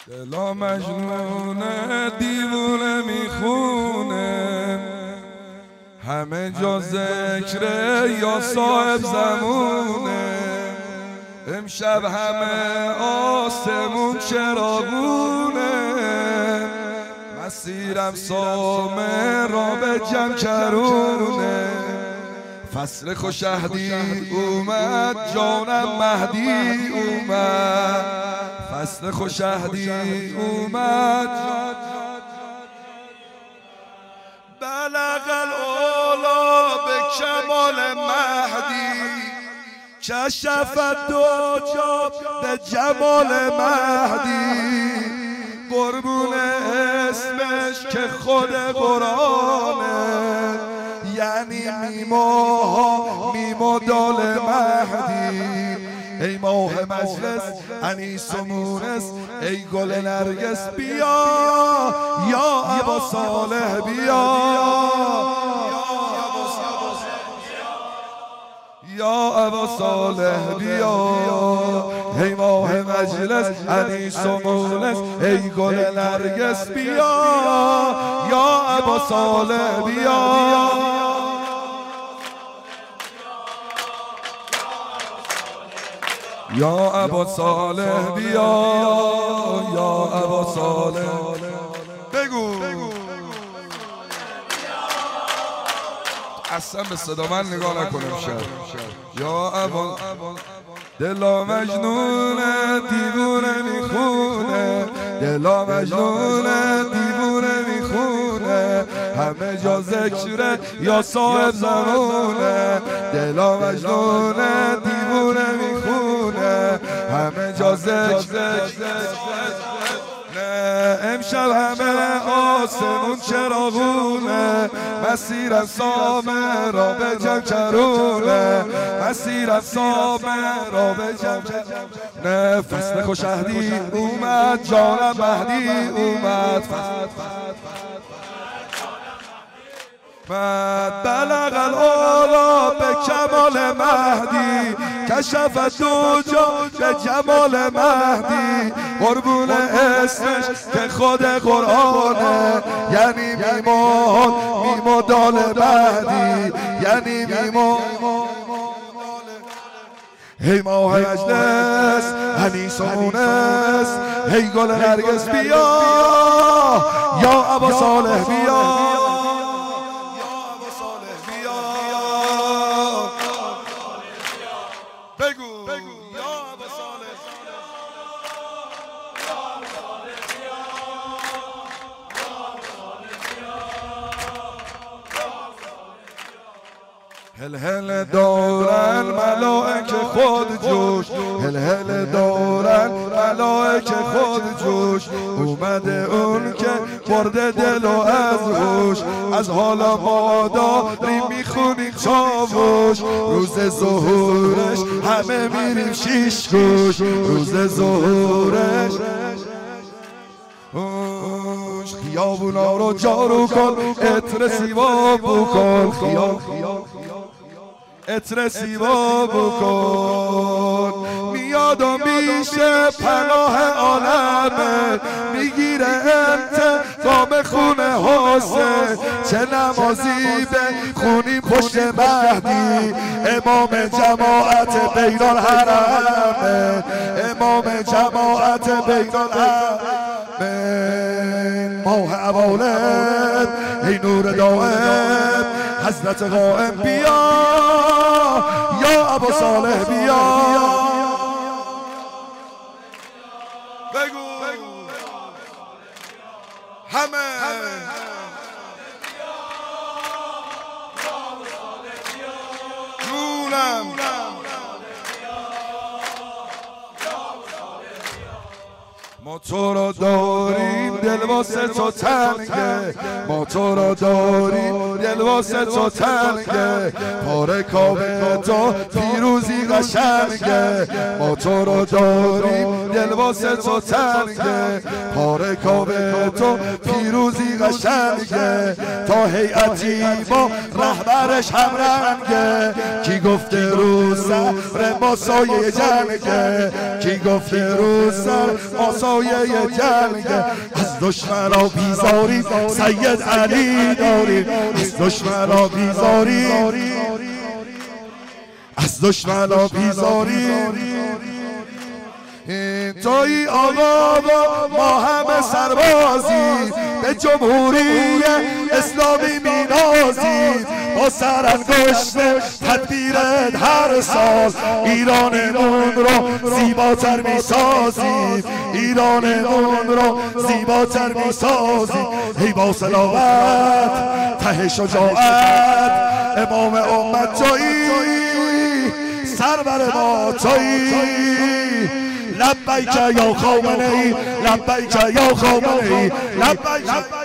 دلا مجنونه دیوونه میخونه، همه جا ذکره یا صاحب زمونه. امشب همه آسمون چراغونه، مسیرم سامه را به جمع کرونه. فصل خوشهدی اومد، جانم مهدی اومد. فصل خوشهدی اومد، بلغ الاولا به کمال مهدی. کشف الدجا به جمال مهدی. قربون اسمش که خود قرآنه، یعنی میمو دال مهدی. ای ماه مجلس انیس و مونس، ای گل نرگس بیا یا ابا صالح بیا، یا ابا صالح بیا. ای ماه مجلس انیس و مونس، ای گل نرگس بیا یا ابا صالح بیا. یا ابا صالح بیا، یا ابا صالح بگو. اصلا به صدا من نگاه نکنم شد. یا ابا دلا مجنونه دیوونه میخونه، دلا مجنونه دیوونه میخونه، همه جا ذکره یا صاحب زمونه. دلا مجنونه دیوونه میخونه، همه جا ذکر. امشب همه آسمون چراغونه، مسیرم سامه را به جمع کرونه. مسیرم سامه را به جمع کرونه. فصل خوشهدی اومد، جانم مهدی اومد. بلغ الاولا به کمال مهدی. کشف الدجا به جمال مهدی. قربون اسمش که خود قرآنه، یعنی میمو دال مهدی، یعنی میمو. ای ماه مجلس انیس و مونس، ای گل نرگس بیا یا ابا صالح بیا. هل هل دارن ملائکه خود جوش، هل هل دارن ملائکه خود جوش. اومده اون که برده دل و از هوش، از حالا ما داریم میخونیم چاوش. روز ظهورش همه میریم شیش گوش، روز ظهورش خیابونا رو جارو کن، عطر سیما بکن. عطر سیما بکن. میاد و میشه پناه عالمه، میگیره انتقام خون حسین. چه نمازی بخونیم پشت مهدی، امام جماعت بین الحرمه، امام جماعت بین الحرمه. ماه اوالد ای نور دائم، حضرت قائم بیا یا ابا صالح بیا. بگو همه جونم. ما تو را داریم دل واسه تو تنگه، ما تو را داریم دل واسه تو تنگه. پاره کاوه تو پیروزی قشنگه، ما تو را داریم دل واسه تو تنگه. پاره کاوه تو پیروزی قشنگه. تا هیئتی ما رهبرش هم رنگه، کی گفته رو سر ما سایه جنگه، کی گفته رو سر ما سایه سایه جنگ از دشمنا بیزاری سید علی داری از دشمنا بیزاری از دشمنا بیزاری توی آقا ما همه سربازی به جمهوری اسلامی مینازی با سرانگشت تدبیرت هر سال ایرانمون رو زیباتر میسازی ایرانمون رو زیباتر میسازی ای با صلابت ته شجاعت امام امت تویی سرور ما تویی لبیک یا خامنه‌ای لبیک یا خامنه‌ای لبیک